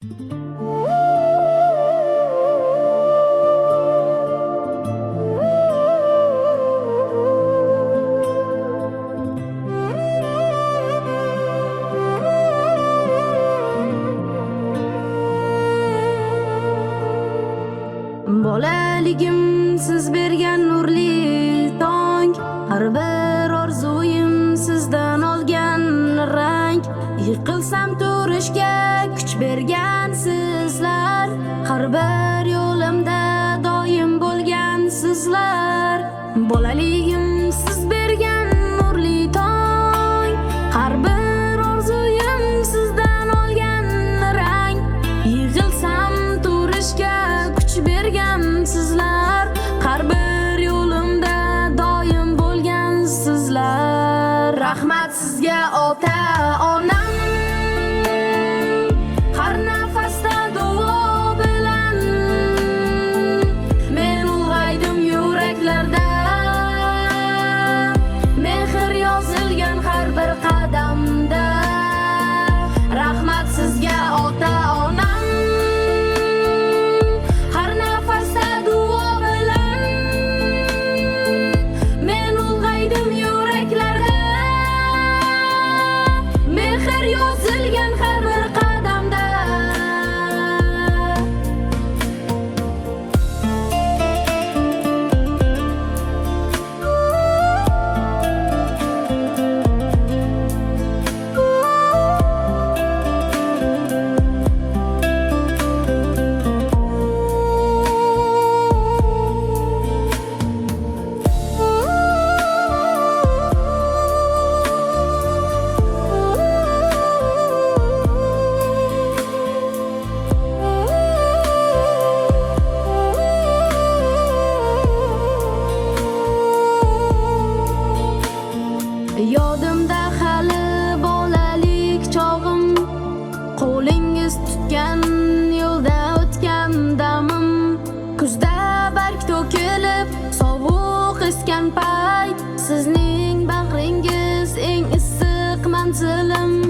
Bolaligim siz bergan nurli tong, har bir orzuyim sizdan olgan rang. Yiqilsam turishga kuch bergan sizlar, har bir yo'limda doim bo'lgan sizlar. Bolaligim siz bergan nurli tong, har bir orzuyim sizdan olgan rang. Yiqilsam turishga kuch bergan sizlar, har bir yo'limda doim bo'lgan sizlar. Rahmat sizga ota onam, har nafasda duo bilan men ulg'aydim yuraklarda. Mehr yozilgan har bir qadamda. Rahmat sizga ota onam, har nafasda duo bilan men ulg'aydim yuraklarda. Mehr yozilgan har bir qadamda. Yodimda hali bolalik chog'im, qo'lingiz tutgan yo'lda o'tgan damim. Kuzda barg to'kilib sovuq esgan payt, sizning bag'ringiz eng issiq manzilim.